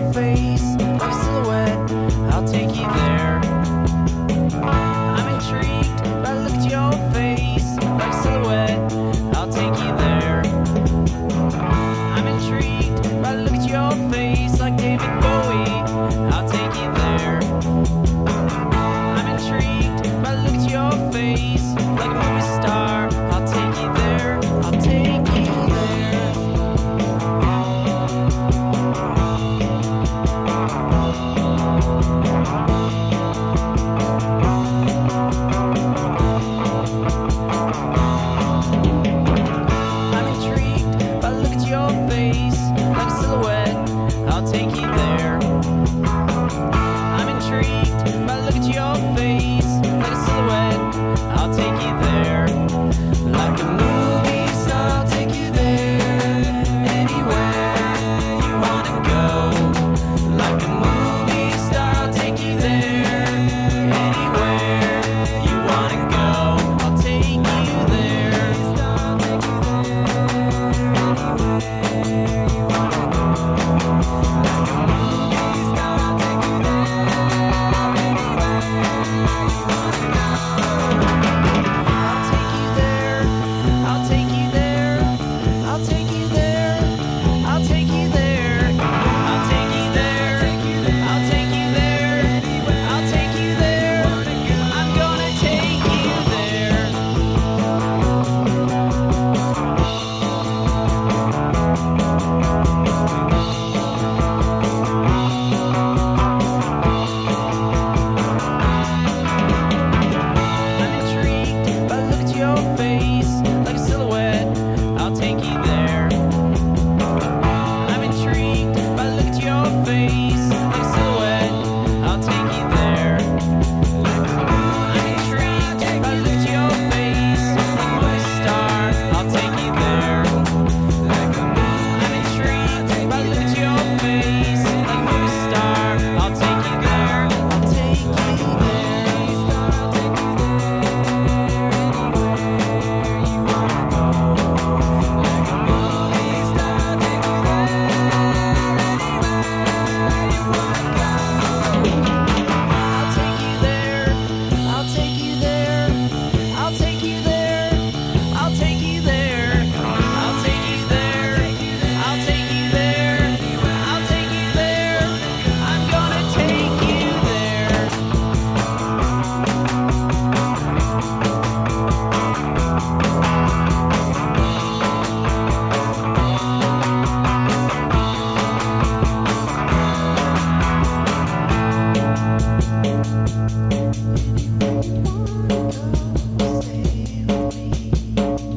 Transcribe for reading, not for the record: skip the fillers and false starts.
face like a silhouette. I'll take you there. I'm intrigued by the look at your face like a silhouette. I'll take you there. I'm intrigued by the look at your face like David Bowie. I'll take you there. I'm intrigued by the look at your face like a movie star. I'll take you there. I'll take you there. I'm intrigued by the look at your face like a silhouette. I'll take you there. I'm intrigued by the look at your face like a silhouette. I'll take you there. Like a movie star, I'll take you there. Anywhere you wanna go. Like a movie star, I'll take you there. Anywhere you wanna go. I'll take you there. I'll take you there. I'll take you there. I'll take you there. I'll take you there. I'll take you there. I'll take you there. I'm gonna take you there. I'm intrigued by the look at your face like a silhouette. I'll take you there. I'm intrigued by the look at your face like a silhouette. I'll take you there. I'm intrigued by the look at your face like a movie star. I'll take you there. I'm intrigued by the look at your face like a movie star. I'll take you there. I'll take you I'll take you there. I'll take you there. I'll take you there. I'll take you there. I'll take you there. I'll take you there. I'll take you there. I'm gonna take you there. Stay with me.